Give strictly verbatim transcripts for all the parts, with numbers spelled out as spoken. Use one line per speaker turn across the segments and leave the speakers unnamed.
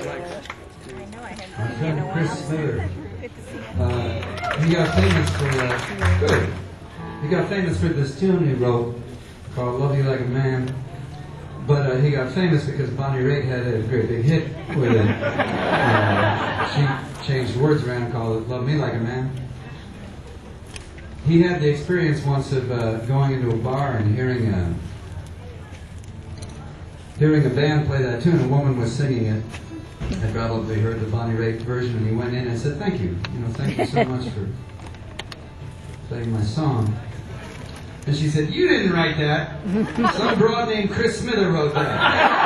My friend Chris Smither. Uh, he got famous for uh, good. He got famous for this tune he wrote called "Love You Like a Man." But uh, he got famous because Bonnie Raitt had a great big hit with it. Uh, she changed words around and called it "Love Me Like a Man." He had the experience once of uh, going into a bar and hearing a hearing a band play that tune. A woman was singing it. I probably heard the Bonnie Raitt version, and he went in and said, "Thank you, you know, thank you so much for playing my song." And she said, "You didn't write that. Some broad named Chris Smither wrote that."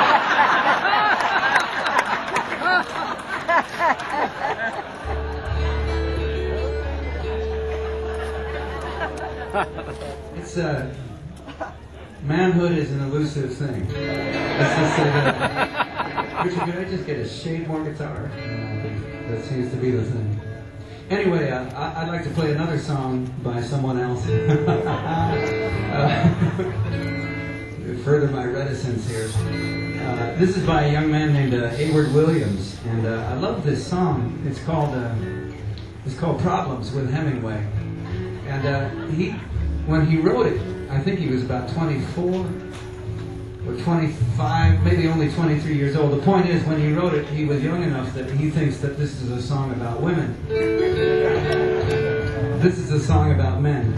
It's uh, manhood is an elusive thing. Let's just say that. Richard, could I just get a shade more guitar? Uh, that seems to be the thing. Anyway, uh, I, I'd like to play another song by someone else. uh, further my reticence here. Uh, this is by a young man named uh, Hayward Williams, and uh, I love this song. It's called uh, it's called "Problems" with Hemingway. And uh, he, when he wrote it, I think he was about twenty-four or twenty-five, maybe only twenty-three years old. The point is, when he wrote it, he was young enough that he thinks that this is a song about women. This is a song about men.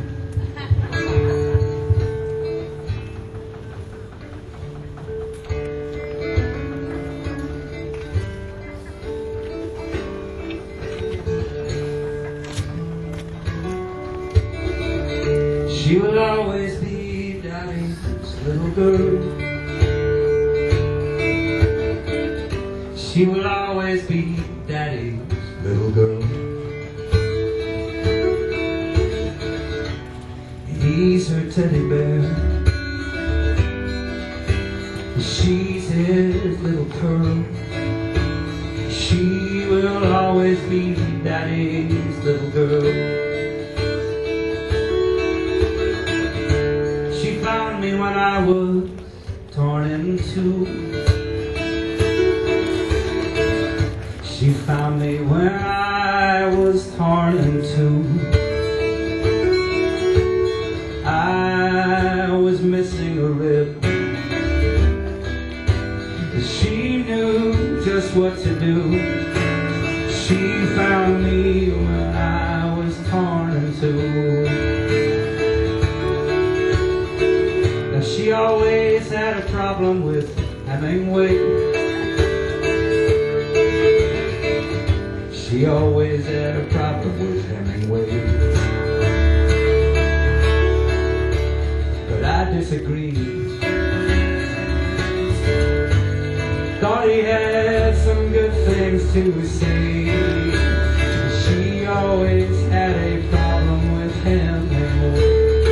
She will always be Daddy's little girl. She will always be Daddy's little girl. He's her teddy bear. She's his little pearl. She will always be Daddy's little girl. She found me when I was torn in two. She found me when I was torn in two. I was missing a rib. She knew just what to do. She found me when I was torn in two. Now she always had a problem with Hemingway. She always had a problem with Hemingway. But I disagreed. Thought he had some good things to say. She always had a problem with Hemingway.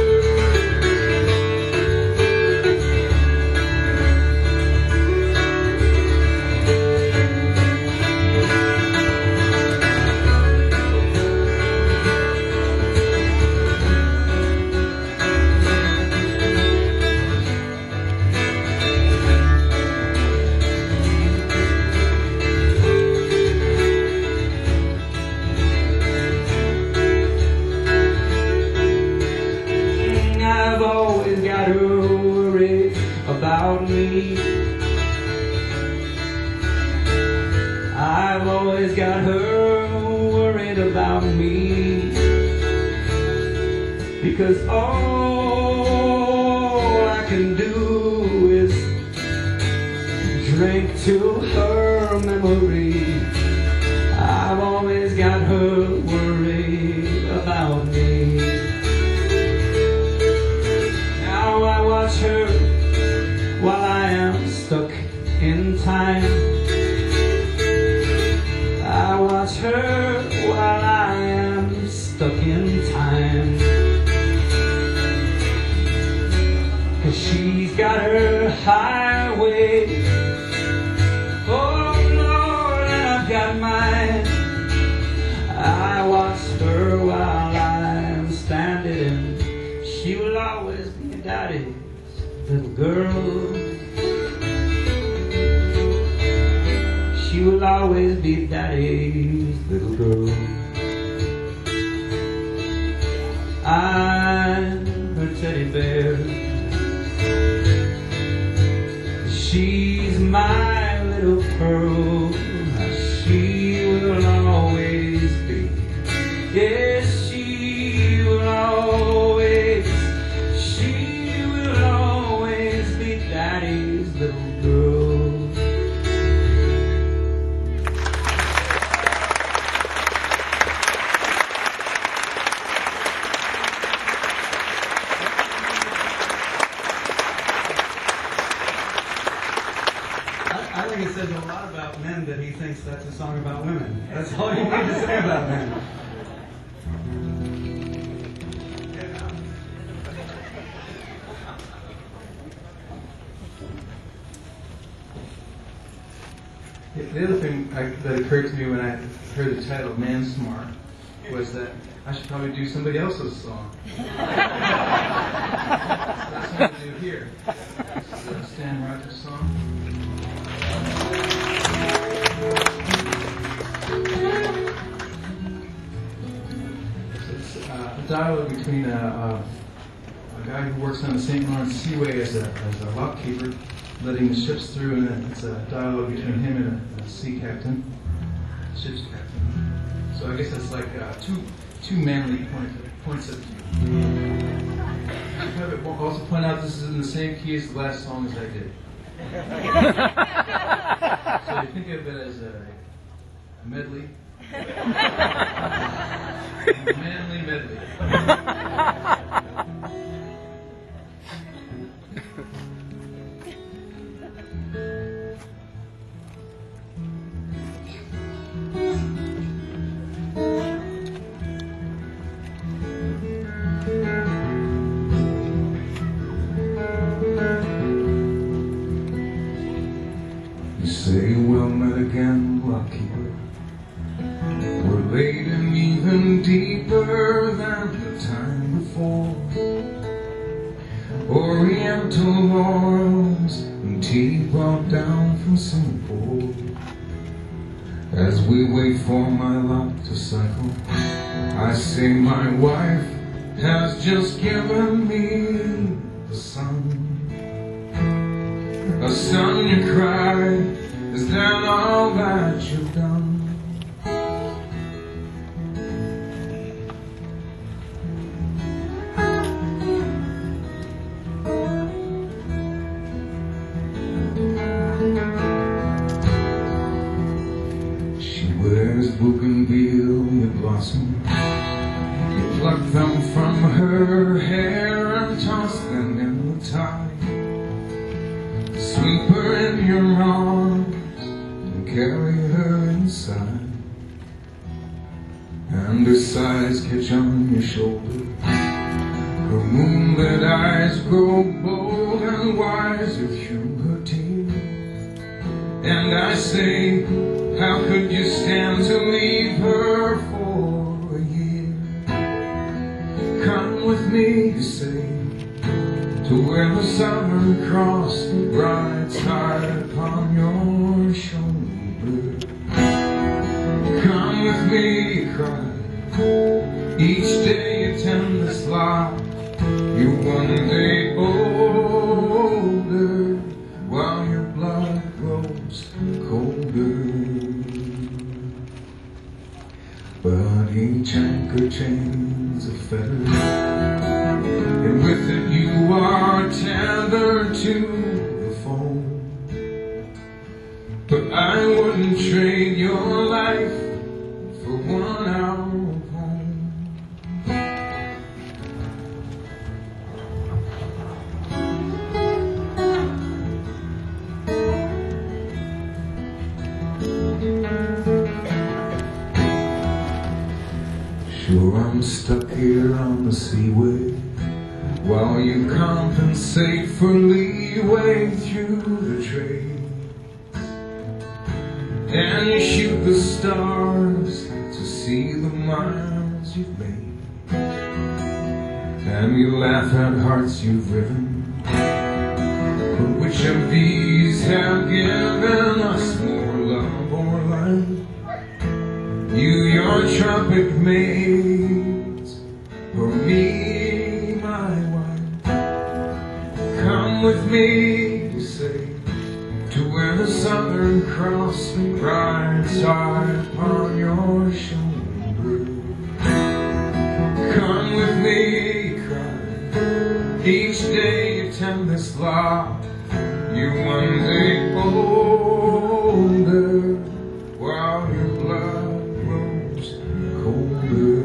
About me, I've always got her worried about me, because all I can do is drink to her memory. I've always got her worried about me. Now I watch her while I am stuck in time. I watch her while I am stuck in time. 'Cause she's got her highway. Oh Lord, and I've got mine. I watch her while I'm standing in. She will always be Daddy's little girl. She she will always be daddy's little girl. I'm her teddy bear. She's my little pearl. She will always be. Yes, she will always. She will always be daddy's little girl. I think it says a lot about men that he thinks that's a song about women. That's all you need to say about men. The other thing I, that occurred to me when I heard the title Man Smart was that I should probably do somebody else's song. That's what I'm going to do here. This is a Stan Rogers song. It's uh, a dialogue between a, a, a guy who works on the Saint Lawrence Seaway as a, as a lock keeper, letting the ships through, and it's a dialogue between him and a, a sea captain, ship's captain. So I guess it's like uh, two two manly point, points of view. I'll also point out this is in the same key as the last song as I did. So you think of it as a, a medley. A manly medley. You say we'll meet again, lockkeeper. We're laden even deeper than the time before. Oriental oils and tea brought down from Singapore. As we wait for my lock to cycle, I say my wife has just given me the sun. A son, you cry, is that all that you've done? She wears bougainvillea blossom. You pluck them from her hair and toss them in the tide. Sweep her in your arms and carry her inside. And her sighs catch on your shoulder. Her moonlit eyes grow bold and wise through her tears. And I say, how could you stand to leave her for a year? Come with me, you say, to where the Southern Cross rides high upon your shoulder. Come with me, you cry. Each day you tend this lock. You're one day older, while your blood grows colder. But each anchor chains a fetter, and with it you are tethered to the foam. But I wouldn't trade your life for one hour of home. Sure, I'm stuck here on the seaway, while you compensate for leeway through the trade. And you shoot the stars to see the miles you've made. And you laugh at hearts you've riven, but which of these have given us more love or
your trumpet mates, for me, my wife. Come with me, you say, to where the Southern Cross rides hard upon your shoulder. Come with me, cry. Each day you tend this flock, you one day older, while your blood grows colder.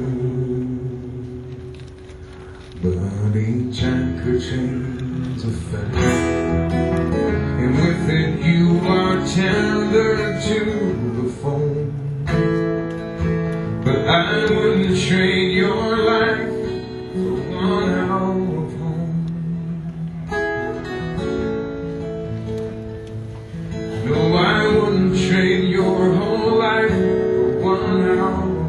But each anchor chains a fate, and with it you are tethered to the foam. But I wouldn't trade your life for one hour of home. No, I wouldn't trade your whole life for one hour of home.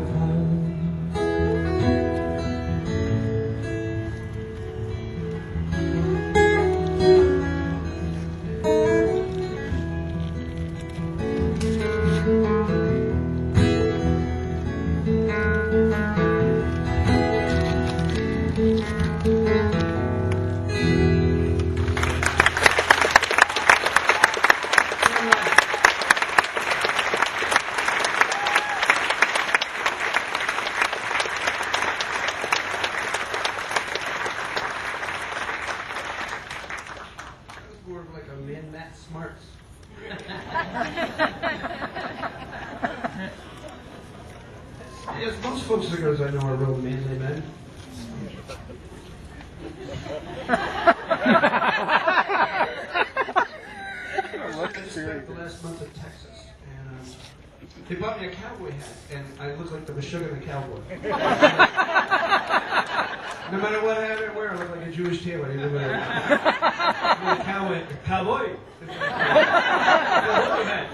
Like a man that smart. Yes, most folk singers I know are real manly men. I just spent the last month in Texas, and um, they bought me a cowboy hat, and I look like the Meshuggah the cowboy. No matter what hat I wear, I look like a Jewish tailor. Either way. I'm a cowboy. Cowboy. Cowboy hat.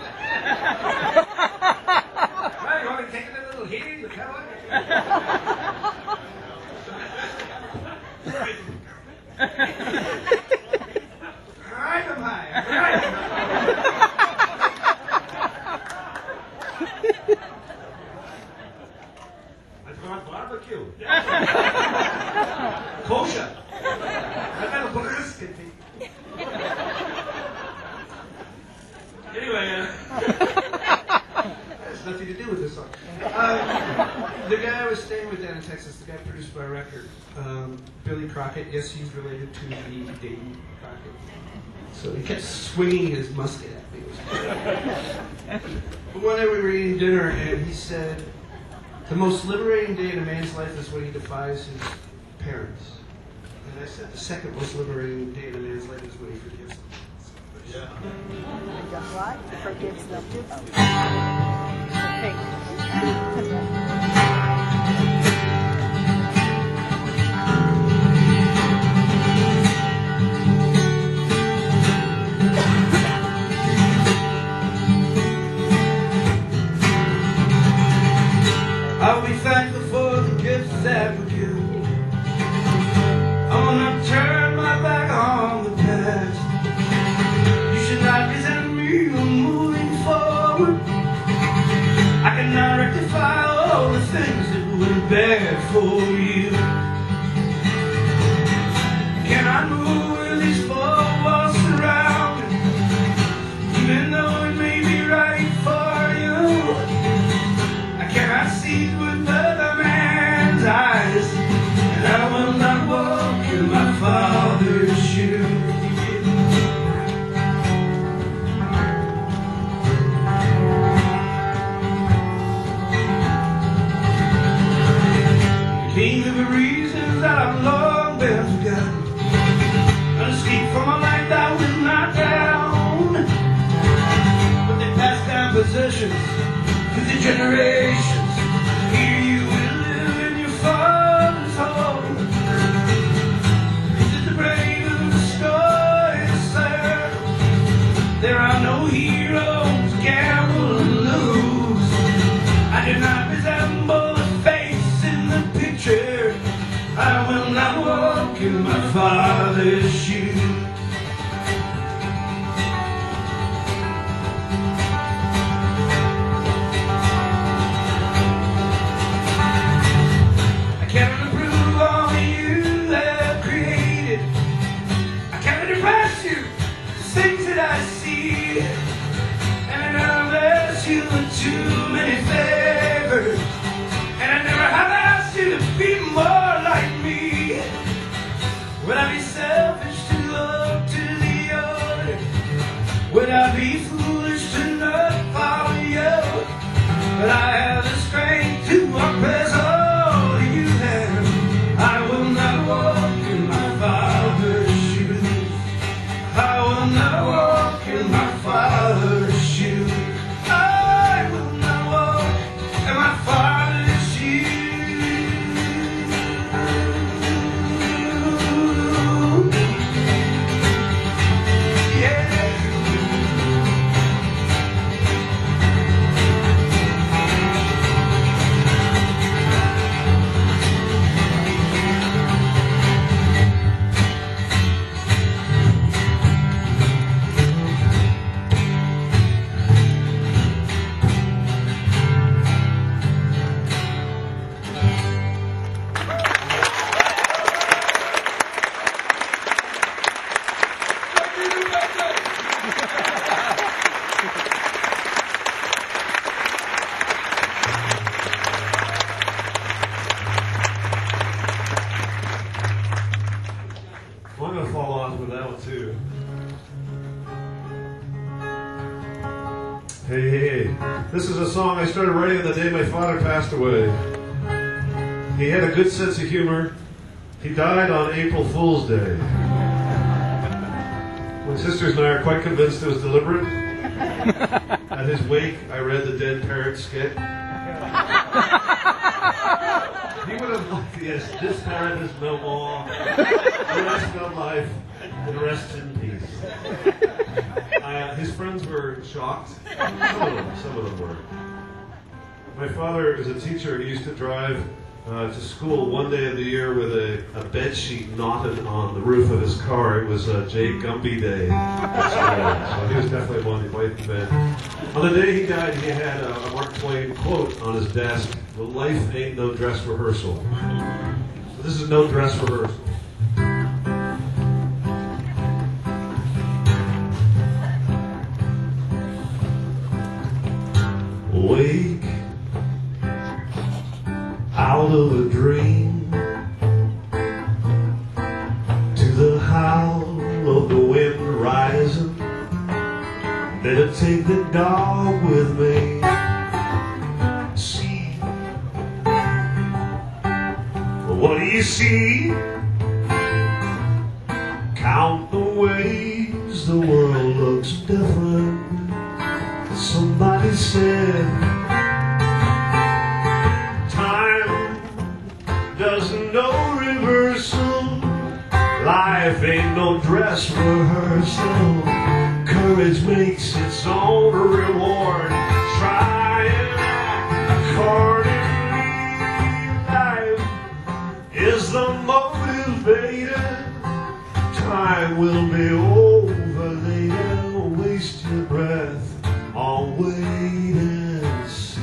Right, you want me to take a little heat, the cowboy? Right, I'm high. Right. That's not barbecue. Kosher. I got a brisket. Anyway, uh, has nothing to do with this song. Um, the guy I was staying with down in Texas, the guy produced my record, um, Billy Crockett. Yes, he's related to the Dayton Crockett. So he kept swinging his musket at me. But one day we were eating dinner, and he said, "The most liberating day in a man's life is when he defies his parents." And I said, "The second most liberating day in a man's life is when he forgives them." Yeah.
And does what? Forgives them.
I'll be thankful for the gifts that were given. I wanna turn my back on the past. You should not resent me. I'm moving forward. I cannot rectify all the things that were bad for you. Can I move with these four walls surrounding? Even though it may be right for you, I cannot see with other man's eyes, and I will not walk in my Father's shoes. King of the reasons that I've long been forgotten, an escape from a life that was not down, but they passed down possessions through the generations. Here you will live in your Father's home. This is the brave and the story to serve. There are no heroes, gamble and lose. I do not resemble the face in the picture. I will not walk in my Father's shoes.
I'd be foolish to not follow you, but I have the strength to oppress all you have. I will not walk in my father's shoes. I will not walk in my father's shoes. I will not walk in my father's shoes. Well, I'm going to follow on with that one too. Hey, hey, hey. This is a song I started writing the day my father passed away. He had a good sense of humor. He died on April Fool's Day. My sisters and I are quite convinced it was deliberate. At his wake, I read the Dead Parrot skit. He would have liked, yes, this parrot is no more. The rest of life, and rest in peace. Uh, his friends were shocked. Some of them, some of them were. My father is a teacher. He used to drive uh, to school one day of the year with a, a bed sheet knotted on the roof of his car. It was uh, Jay Gumby Day. So he was definitely one to wipe the bed. On the day he died, he had a, a Mark Twain quote on his desk: "Well, life ain't no dress rehearsal." So this is no dress rehearsal. Wake out of a dream to the howl of the wind rising. Better take the dog with me. See, what do you see? Count the ways the world looks different. Somebody said time doesn't know reversal. Life ain't no dress rehearsal. Courage makes its own reward. Try and act accordingly. Life is the motivator. Time will be over later. Waste your breath. I'll wait and see.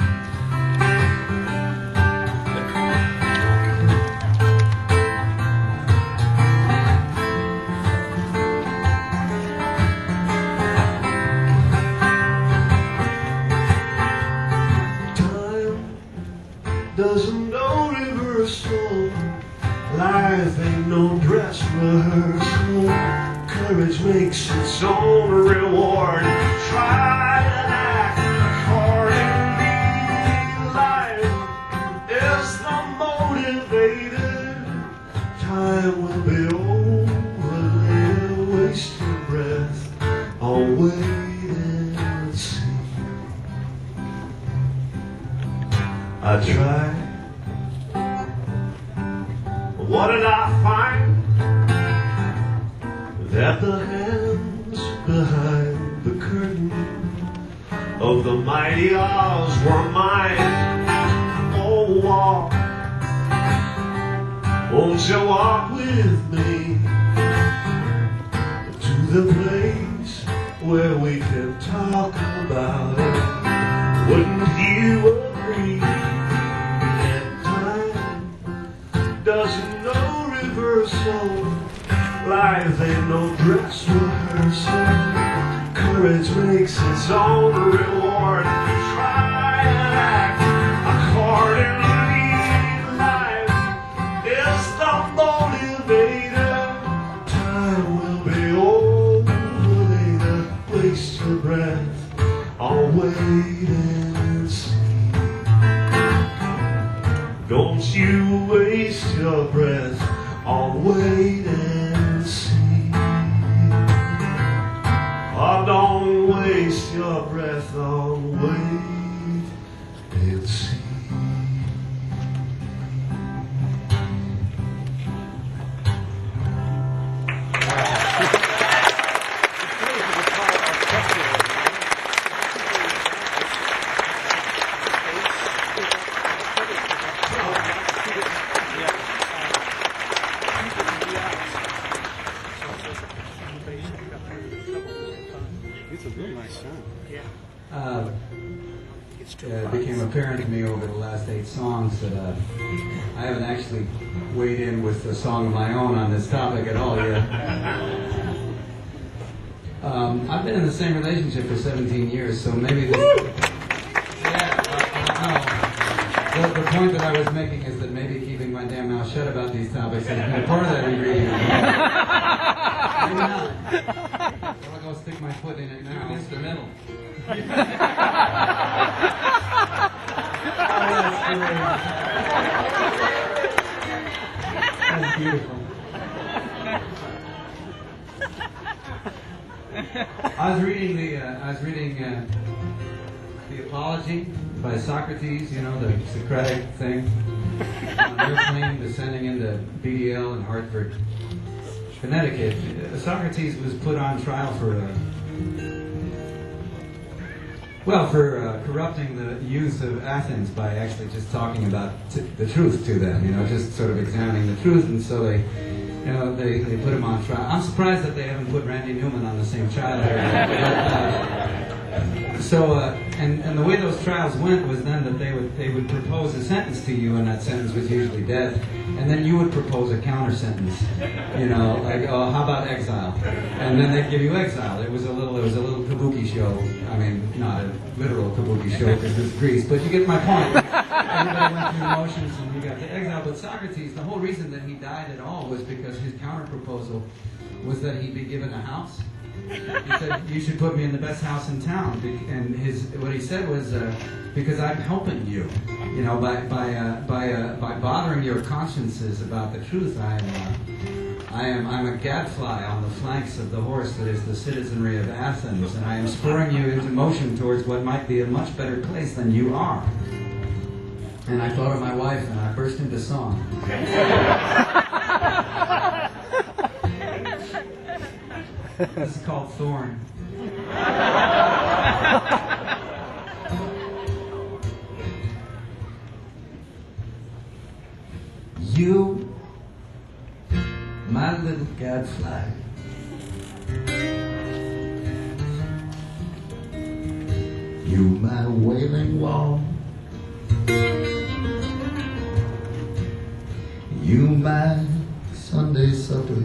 Time doesn't know reversal. Life ain't no dress rehearsal. Courage makes its own reward. Try and act accordingly. Life is the motivator. Time will be over later. Waste your breath. I'll wait and see. I tried. What did I find? That the hands behind the curtain of the mighty Oz were mine. Oh, walk, won't you walk with me to the place where we can talk about it? Wouldn't you agree that time doesn't know reversal? Life ain't no dress rehearsal. Courage makes its own reward. Try and act accordingly. Life is the motivator. Time will be over later. waste your breath on wait and see. Don't you waste your breath on wait and see. Oh, don't waste your breath on wait and see.
It's a real nice sound.
Uh, it became apparent to me over the last eight songs that uh, I haven't actually weighed in with a song of my own on this topic at all yet. Um, I've been in the same relationship for seventeen years, so maybe this... Yeah, uh, no. The, the point that I was making is that maybe keeping my damn mouth shut about these topics has been part of that ingredient. Maybe not. I'll go stick my foot in it now. Instrumental. Oh, that's great. That's beautiful. I was reading the uh, I was reading uh, the Apology by Socrates. You know, the Socratic thing on an airplane descending into B D L in Hartford, Connecticut. Socrates was put on trial for uh, well for uh, corrupting the youth of Athens by actually just talking about t- the truth to them. You know, just sort of examining the truth, and so they. You know, they, they put him on trial. I'm surprised that they haven't put Randy Newman on the same trial. But, uh, so, uh, and, and the way those trials went was then that they would they would propose a sentence to you, and that sentence was usually death, and then you would propose a counter sentence. You know, like, oh, how about exile? And then they'd give you exile. It was a little it was a little kabuki show. I mean, not a literal kabuki show because it's Greece, but you get my point. Everybody went through the motions and you got to exile. But Socrates, the whole reason that he died at all was because his counter-proposal was that he be given a house. He said, you should put me in the best house in town. And his what he said was, uh, because I'm helping you. You know, by by uh, by uh, by bothering your consciences about the truth, I am uh, I am I'm a gadfly on the flanks of the horse that is the citizenry of Athens, and I am spurring you into motion towards what might be a much better place than you are. And I thought of my wife, and I burst into song. This is called Thorn. You, my little gadfly, you, my wailing wall. You, my Sunday supper.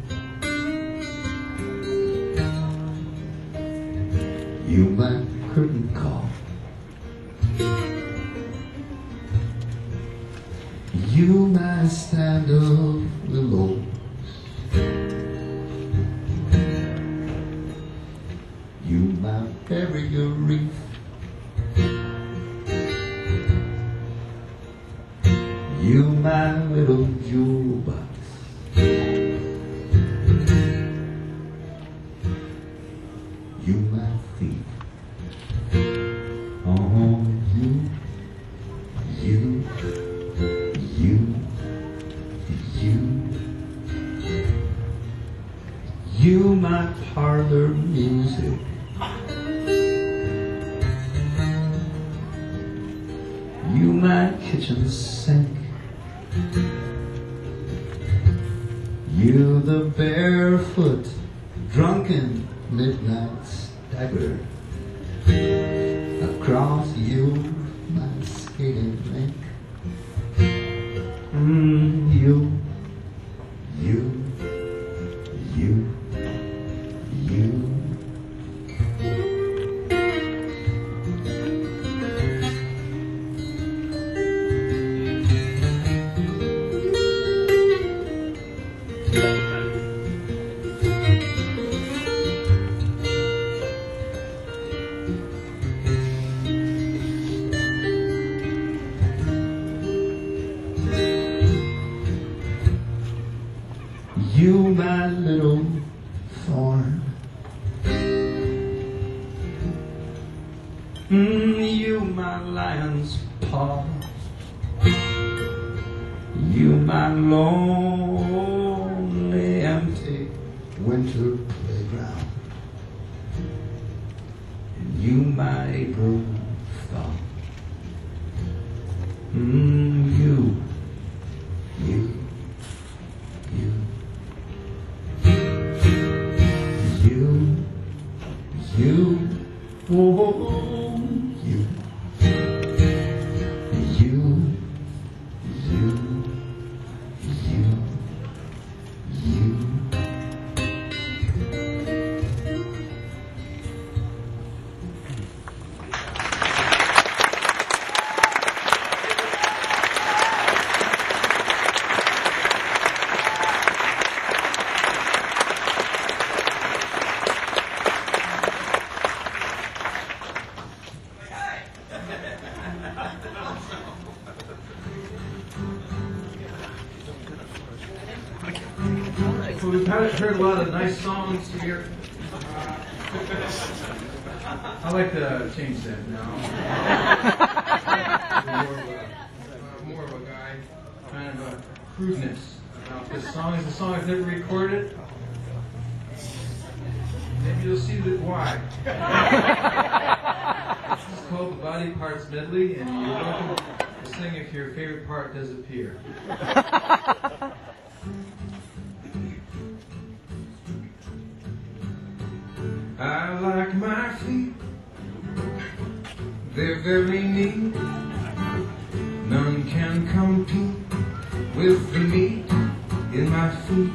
You, my curtain call. You, my stand of willows. You, my barrier reef. You, my little jewel box. You, my thief. Oh, you, you, you, you. You, my parlor music. You, my kitchen sink. You, the barefoot, drunken midnight stagger. Across you, my skating rink. Mm, you, you, you, you. Mm, you my lion's paw, you my lonely empty winter playground, and you my April thaw. Mm, you, you, you, you, you, oh, you, you, you, you, you.
So we've had, heard a lot of nice songs here.
I like to change that now. more, of a, uh, more of a guy, kind of a crudeness about this song. It's a song I've never recorded. Maybe you'll see that why. This is called the Body Parts Medley, and you're welcome to sing if your favorite part does appear. I like my feet, they're very neat. None can compete with the meat in my feet.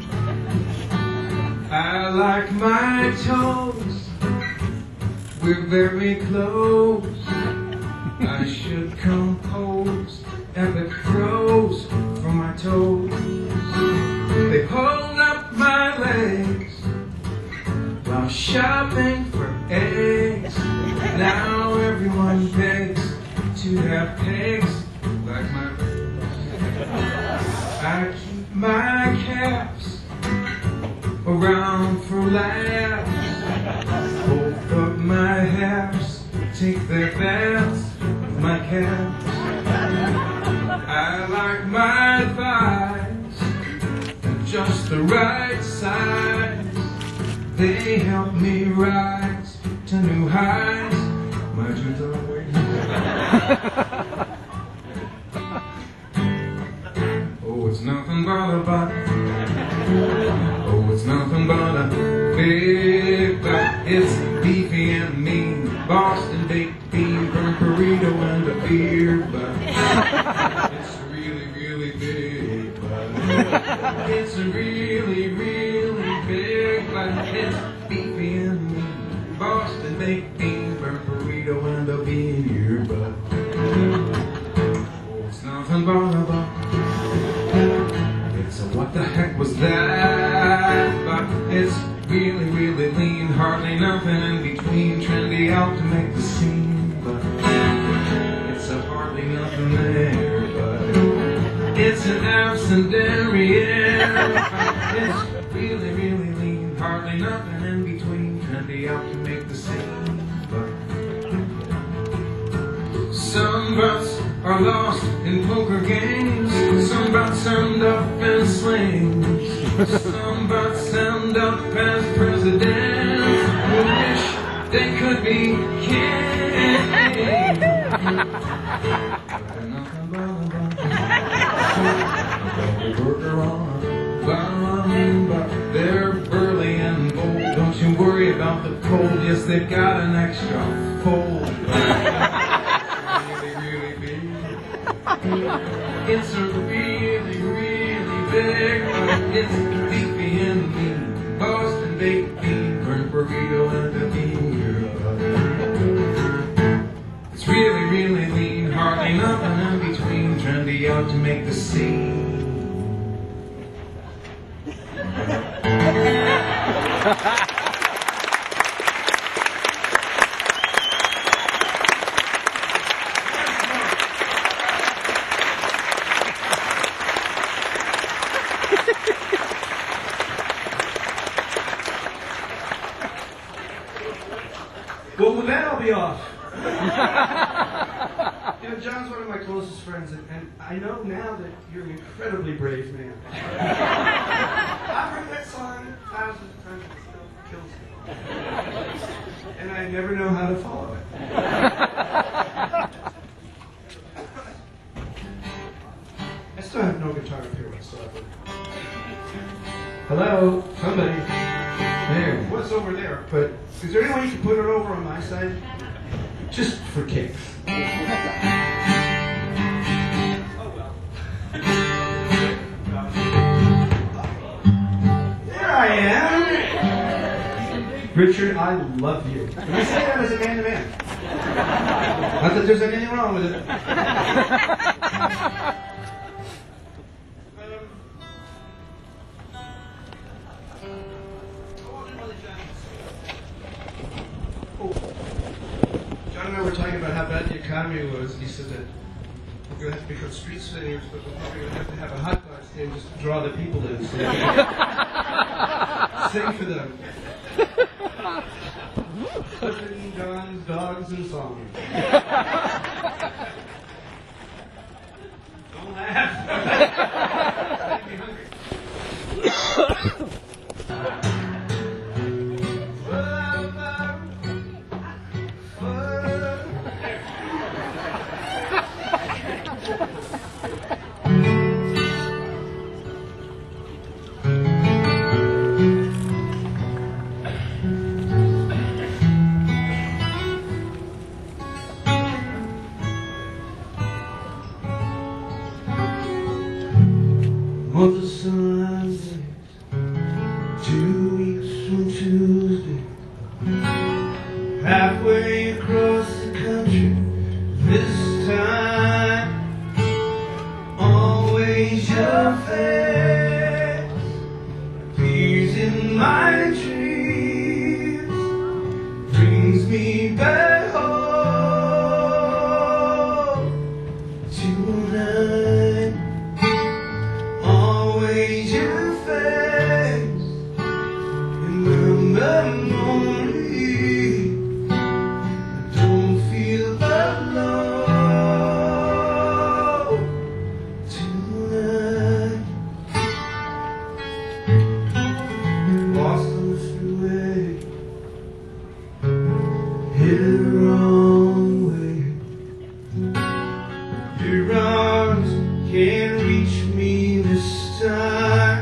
I like my toes, we're very close. I should compose epic throws from my toes. They hold up my legs while shopping for eggs. Now everyone begs to have pegs like my I keep my calves around for laughs. Both of my halves take their baths with my calves. I like my thighs at just the right size. They help me rise to new highs. My dreams are waiting. Oh, it's nothing but a butt. Oh, it's nothing but a big butt. It's beefy and mean. Boston baked bean, burnt burrito, and a beer butt. It's really, really big butt. It's a really, really big butt. It's beefy and mean. Boston baked bean, burnt burrito, and a beer butt. Oh, it's nothing but a butt. It's a what the heck was that? But it's really, really lean. Hardly nothing in between. Trendy out to make the scene. But it's a hardly nothing there. But it's an absent-dairy-air. It's really, really lean. Hardly nothing in between. Trendy out to make the scene. But some butts are lost in poker games. Some butts end up in slings. Some butts end up as presidents who wish they could be kings. Nothing but a butt. A burger on a bun, but they're burly and bold. Don't you worry about the cold. Yes, they've got an extra fold. It's a really, really big one. It's beefy and mean. Boston baked bean, burnt burrito, and a beer butt. It's really, really lean. Hardly nothing in between. Trendy out to make the scene.
Well, with that, I'll be off. You know, John's one of my closest friends, and, and I know now that you're an incredibly brave man. I've heard that song thousands of times, it still kills me. And I never know how to follow it. I still have no guitar up here whatsoever. Hello? Somebody. There. What's over there? But is there any way you can put it over on my side? Just for kicks. Oh well. There I am. Richard, I love you. And I say that as a man to man. Not that there's anything wrong with it. John and I were talking about how bad the economy was. He said that we're going to have to become street singers, but we're probably going to have to have a hot dog stand just to draw the people in so we can sing for them. Flipping guns, dogs, and songs. Don't laugh. Make me hungry. Mother Sunday, two weeks from Tuesday, halfway across the country, this time, always your face appears in my dreams, brings me back home tonight. Always your face in my memory. I don't feel alone tonight. Lost on the freeway, headed the wrong way. Your arms can't reach me this time.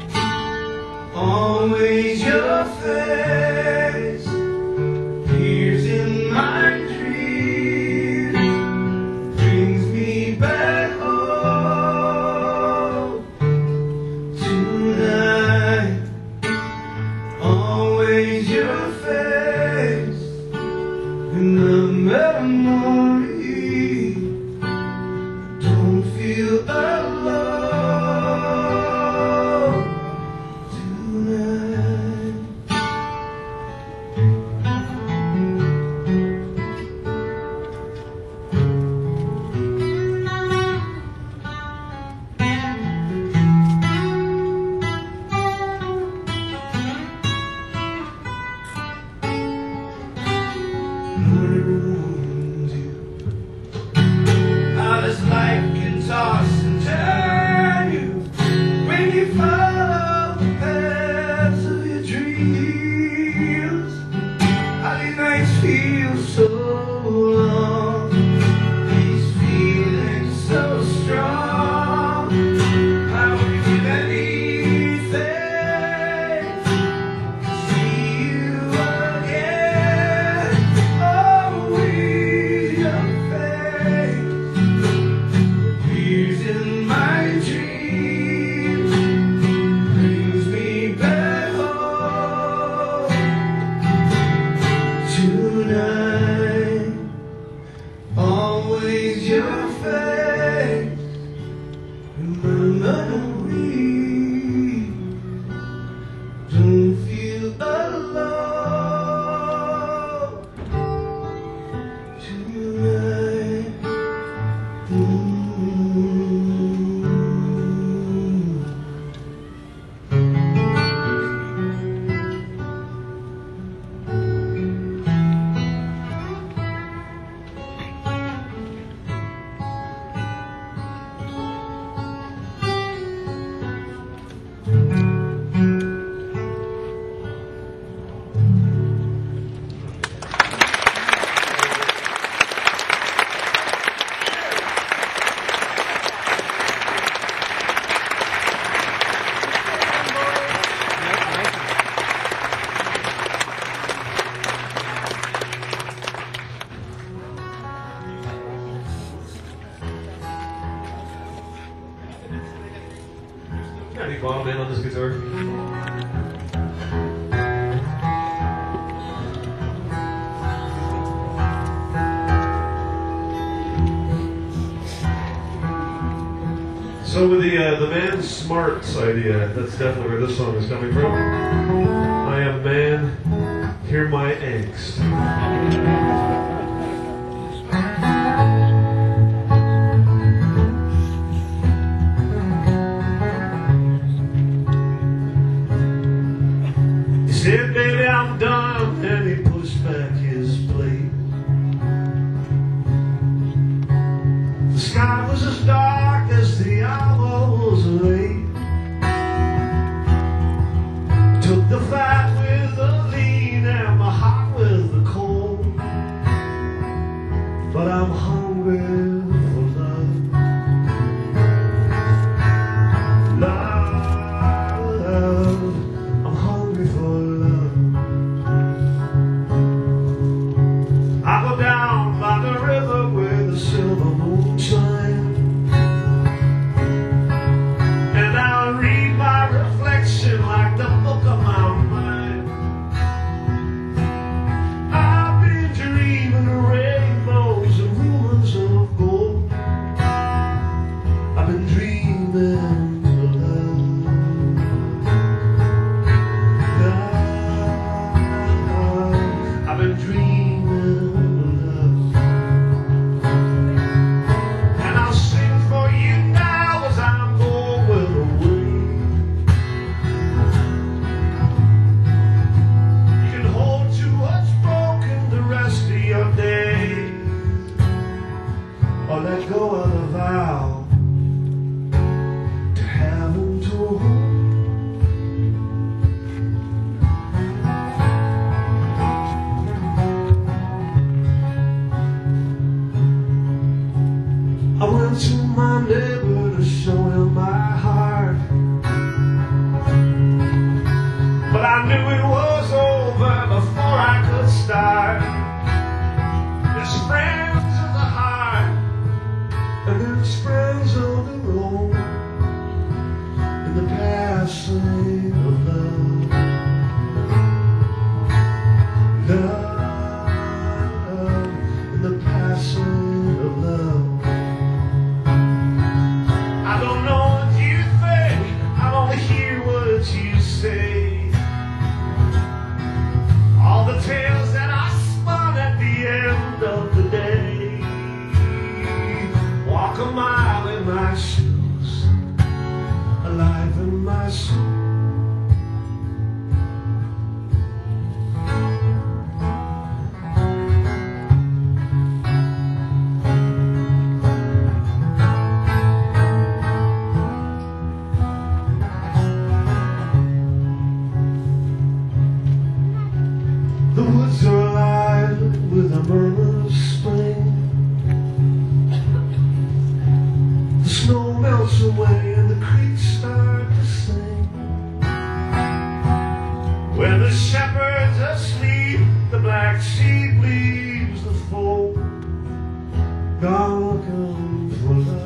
Always your face appears in my dreams, brings me back home tonight. Always your face in the memory. Don't feel alone tonight. Lord, I want you. door. So with the uh, the man smarts idea, that's definitely where this song is coming from. I am man, hear my angst. He said, baby, I'm done, and he pushed back his blade. The sky was as dark as the hour was late. Took the fight with the lean and my heart with the cold. But I'm hungry for love. Love, I'm hungry for love. I go down by the river where the silver moon shines, and I'll read my reflection like the book of my mind. I've been dreaming of rainbows and rumors of gold. I've been dreaming of love. Love. I've been dreaming of love. And I'll sing for you now as I'm going away. You can hold to what's broken the rest of your day, or let go of the vow to heaven to hold. I went to my neighbor to show him my heart, but I knew it was over before I could start. There's friends of the heart, and there's friends of the road, in the passing of love. Love, in the passing of love. I don't know what you think, I only hear what you say. All the tales that I spun at the end of the day. Walk a mile in my shoes, alive in my soul. The woods are alive with a murmur of spring. The snow melts away and the creeks start to sing. When the shepherd's asleep, the black sheep leaves the fold. Gone looking for love.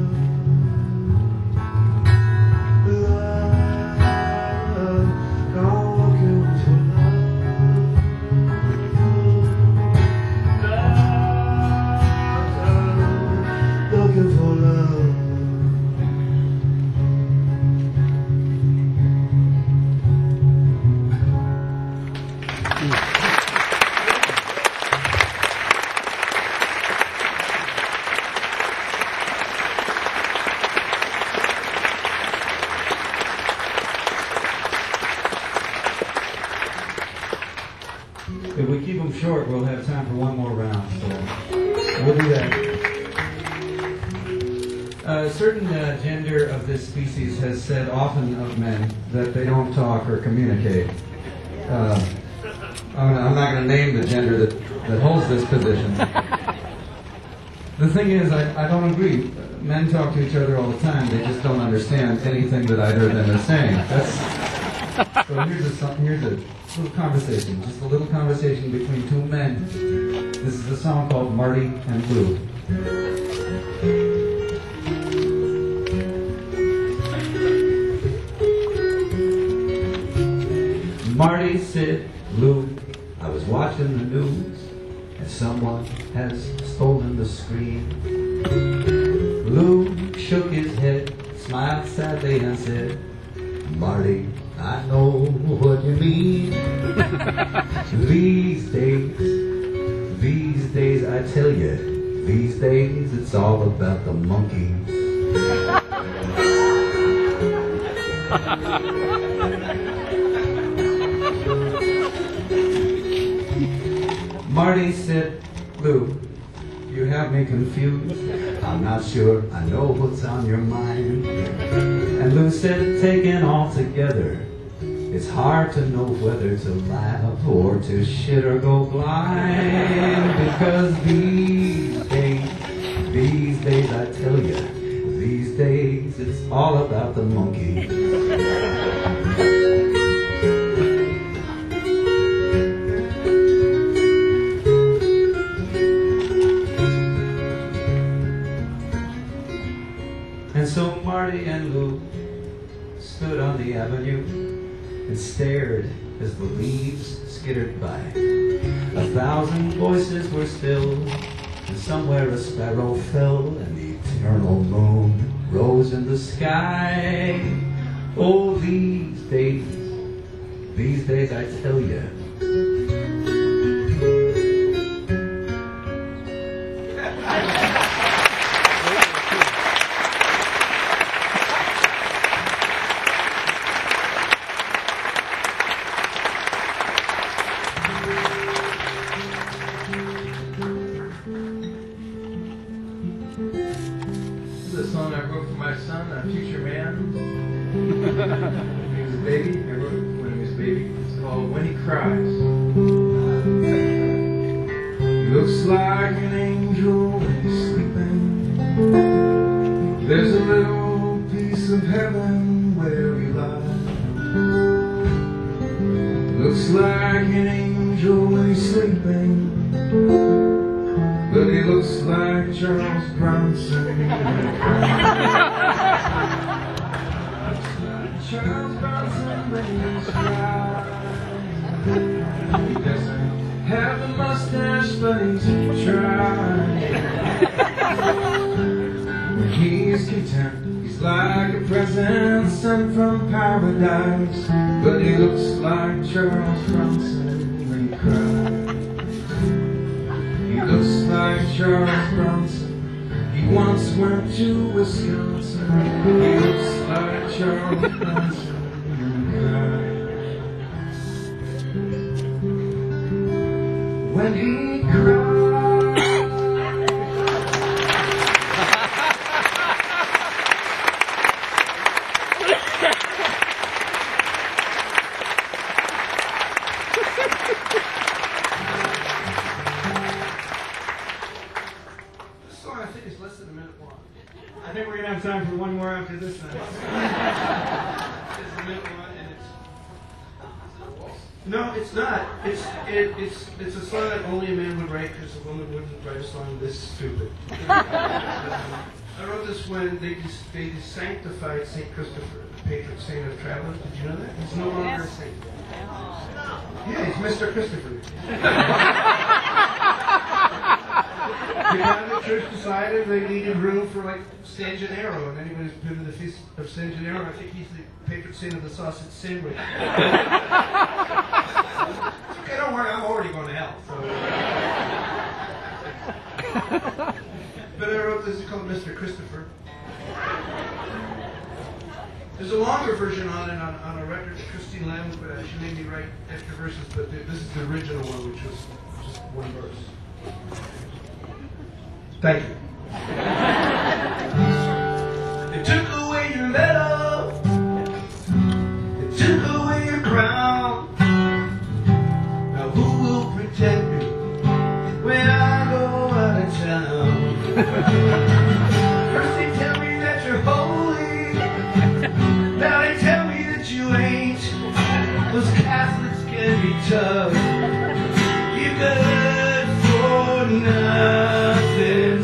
Love, gone looking for love. Looking for love.
If we keep them short, we'll have time for one more round. So we'll do that. A certain uh, gender of this species has said often of men that they don't talk or communicate. Uh, I'm I'm not going to name the gender that, that holds this position. The thing is, I, I don't agree. Men talk to each other all the time. They just don't understand anything that either of them is saying. That's, so here's a, some- here's a little conversation, just a little conversation between two men. This is a song called Marty and Lou. said, Lou, I was watching the news and someone has stolen the screen. Lou shook his head, smiled sadly and said, Marty, I know what you mean. These days, these days, I tell you, these days it's all about the monkeys. Marty said, Lou, you have me confused. I'm not sure I know what's on your mind. And Lou said, taken all together, it's hard to know whether to laugh or to shit or go blind. Because these days, these days I tell you, these days it's all about the monkey. And so Marty and Lou stood on the avenue and stared as the leaves skittered by. A thousand voices were stilled, and somewhere a sparrow fell, and the eternal moon rose in the sky. Oh, these days, these days I tell you.
This is a song I wrote for my son, a future man. When he was a baby, I wrote it when he was a baby. It's called When He Cries. He looks like an angel when he's sleeping. There's a little piece of heaven where he lies. Looks like an angel when he's sleeping, but he looks like Charles Bronson. Charles Bronson when he's crying. He doesn't have the mustache, but he's trying. When he's content, he's like a present sent from paradise, but he looks like Charles Bronson when he cries. He looks like Charles Bronson. He once went to Wisconsin. He looks like Charles Bronson when he cries. When he cries.
I think it's less than a minute long. I think we're gonna have time for one more after this night. It's a minute one, and it's no, it's not. It's it, it's it's a song that only a man would write because a woman wouldn't write a song this stupid. I wrote this when they just, they just sanctified Saint Christopher, the patron saint of travelers. Did you know that? He's no longer a saint. Yeah, he's Mister Christopher. The Catholic Church decided they needed room for like San Gennaro, and anyone who's been to the Feast of San Gennaro, I think he's the patron saint of the sausage sandwich. Okay, don't worry, I'm already going to hell. So. But I wrote this, it's called Mister Christopher. There's a longer version on it on, on a record that Christine Lamb, but uh, she made me write extra verses, but this is the original one, which was just one verse. Thank you. They took away your medal. They took away your crown. Now who will protect me when I go out of town? First they tell me that you're holy. Now they tell me that you ain't. Those Catholics can be tough. You good for nothing.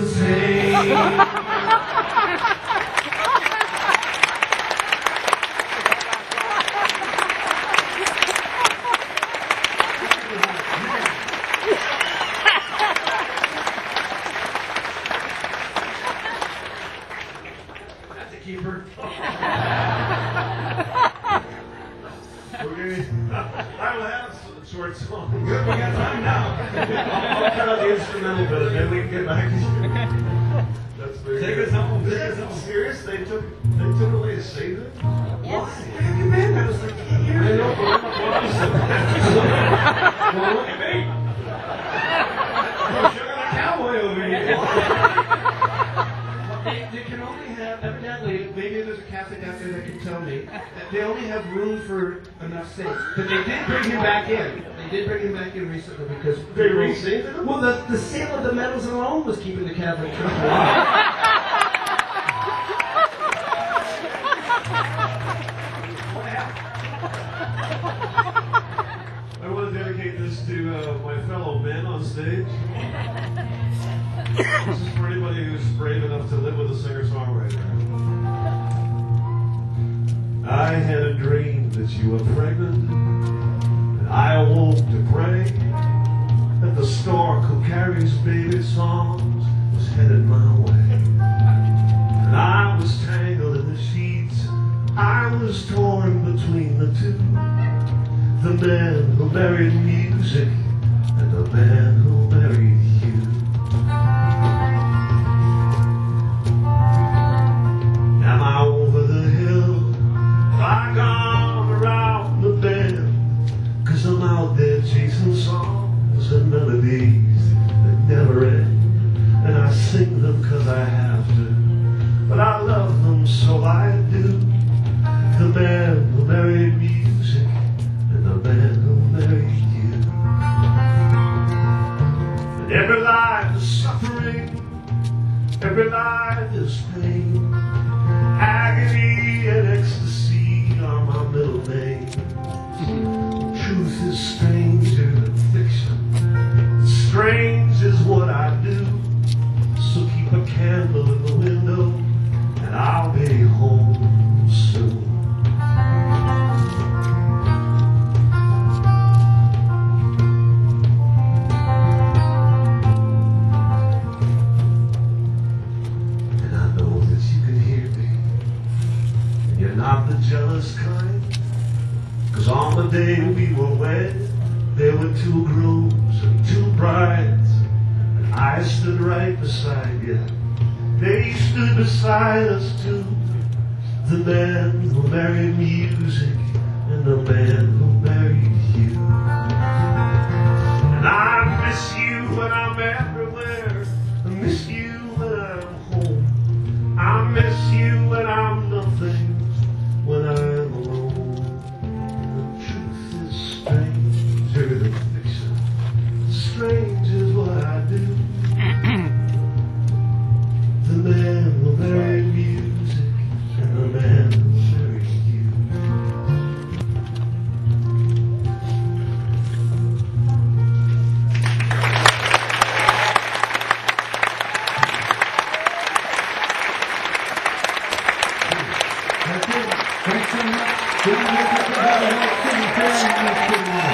short song.
Good, we got time now.
I'll, I'll cut out the instrumental bit and then we can get back to you. That's very
Take
good.
us home, take
Is
us
that
home.
serious? They took they took away to save it?
Yes.
Where have you been? That was like eight years
I
ago.
know, but I'm not
Well, look at me. Sugar the cowboy over here. They, they can only have, evidently, maybe there's a Catholic out there that can tell me, that they only have room for enough saints. But they did bring him back in. They did bring him back in recently because
They re-saved him?
Well, the, the sale of the medals alone was keeping the Catholic Church alive. What happened?
I want to dedicate this to uh, my fellow men on stage. This is for anybody who's brave enough to live with a singer-songwriter. I had a dream that you were pregnant, and I awoke to pray that the stork who carries baby songs was headed my way. And I was tangled in the sheets, I was torn between the two. The man who married music and the man who married you. Am I over the hill? Have I gone around the bend? Cause I'm out there chasing songs and melodies that never end. And I sing them cause I have to, but I love them so I do. The man who married music and the man who married you. And every life is suffering, every life is pain. Agony and ecstasy are my middle name. Truth is stranger than fiction. Strange is what I do. So keep a candle in the window and I'll be home soon. And I know that you can hear me. And you're not the jealous kind. Cause on the day we were wed, there were two grooms and two brides. And I stood right beside you. They stood beside us too. The man who married music and the man who married you. And I miss you when I'm everywhere. I miss you when I'm home. I miss you when I'm nothing, when I'm alone. The truth is stranger than fiction. Strange is what I do. The man who married music and the man who married you.
That's it. Thanks so much. Good night, everybody. Thanks for being here.